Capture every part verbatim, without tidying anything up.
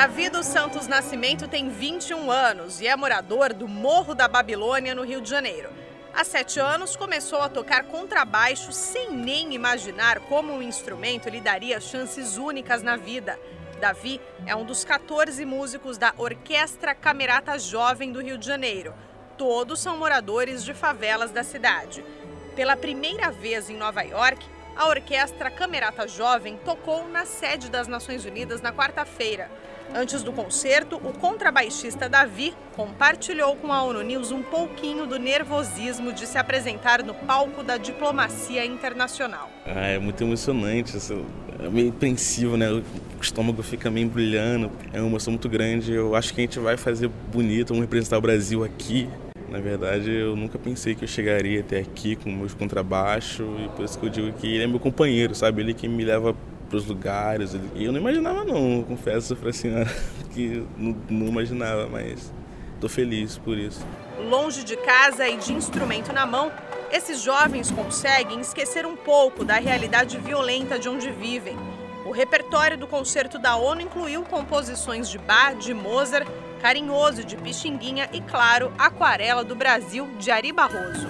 Davi dos Santos Nascimento tem vinte e um anos e é morador do Morro da Babilônia, no Rio de Janeiro. Há sete anos, começou a tocar contrabaixo sem nem imaginar como o instrumento lhe daria chances únicas na vida. Davi é um dos quatorze músicos da Orquestra Camerata Jovem do Rio de Janeiro. Todos são moradores de favelas da cidade. Pela primeira vez em Nova York, a Orquestra Camerata Jovem tocou na sede das Nações Unidas na quarta-feira. Antes do concerto, o contrabaixista Davi compartilhou com a ONU News um pouquinho do nervosismo de se apresentar no palco da diplomacia internacional. Ah, é muito emocionante, é meio apreensivo, né? O estômago fica meio embrulhando, é uma emoção muito grande. Eu acho que a gente vai fazer bonito, vamos representar o Brasil aqui. Na verdade, eu nunca pensei que eu chegaria até aqui com meus contrabaixo e por isso que eu digo que ele é meu companheiro, sabe? Ele que me leva para os lugares. E eu não imaginava não, confesso para a senhora que não, não imaginava, mas estou feliz por isso. Longe de casa e de instrumento na mão, esses jovens conseguem esquecer um pouco da realidade violenta de onde vivem. O repertório do concerto da ONU incluiu composições de Bach, de Mozart, Carinhoso, de Pixinguinha e, claro, Aquarela do Brasil, de Ari Barroso.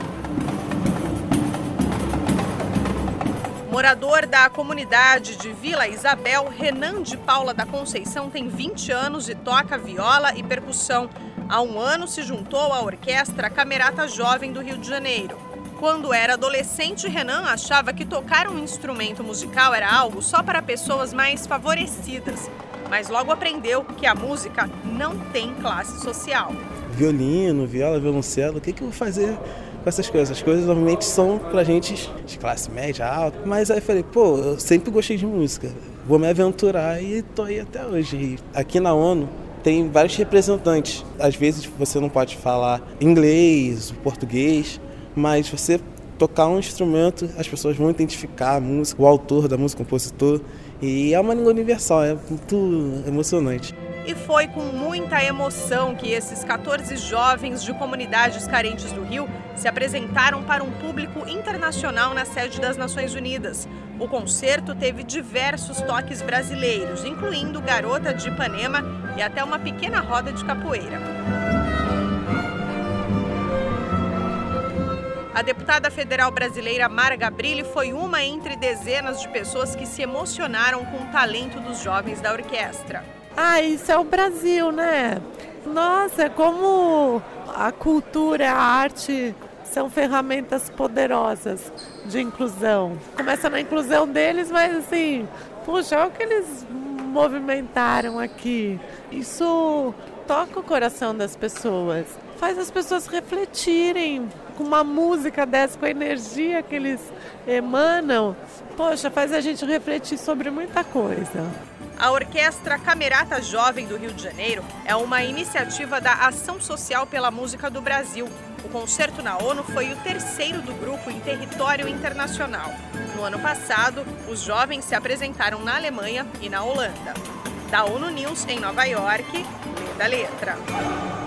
Morador da comunidade de Vila Isabel, Renan de Paula da Conceição tem vinte anos e toca viola e percussão. Há um ano se juntou à Orquestra Camerata Jovem do Rio de Janeiro. Quando era adolescente, Renan achava que tocar um instrumento musical era algo só para pessoas mais favorecidas. Mas logo aprendeu que a música não tem classe social. Violino, viola, violoncelo, o que, que eu vou fazer com essas coisas? As coisas normalmente são pra gente de classe média, alta. Mas aí eu falei, pô, eu sempre gostei de música, vou me aventurar e tô aí até hoje. E aqui na ONU tem vários representantes. Às vezes você não pode falar inglês, português, mas você tocar um instrumento, as pessoas vão identificar a música, o autor da música, o compositor. E é uma língua universal, é muito emocionante. E foi com muita emoção que esses quatorze jovens de comunidades carentes do Rio se apresentaram para um público internacional na sede das Nações Unidas. O concerto teve diversos toques brasileiros, incluindo Garota de Ipanema e até uma pequena roda de capoeira. A deputada federal brasileira Mara Gabrilli foi uma entre dezenas de pessoas que se emocionaram com o talento dos jovens da orquestra. Ah, isso é o Brasil, né? Nossa, como a cultura e a arte são ferramentas poderosas de inclusão. Começa na inclusão deles, mas assim, puxa, olha o que eles movimentaram aqui. Isso toca o coração das pessoas, faz as pessoas refletirem. Com uma música dessa, com a energia que eles emanam, poxa, faz a gente refletir sobre muita coisa. A Orquestra Camerata Jovem do Rio de Janeiro é uma iniciativa da Ação Social pela Música do Brasil. O concerto na ONU foi o terceiro do grupo em território internacional. No ano passado, os jovens se apresentaram na Alemanha e na Holanda. Da ONU News em Nova York, lê da letra.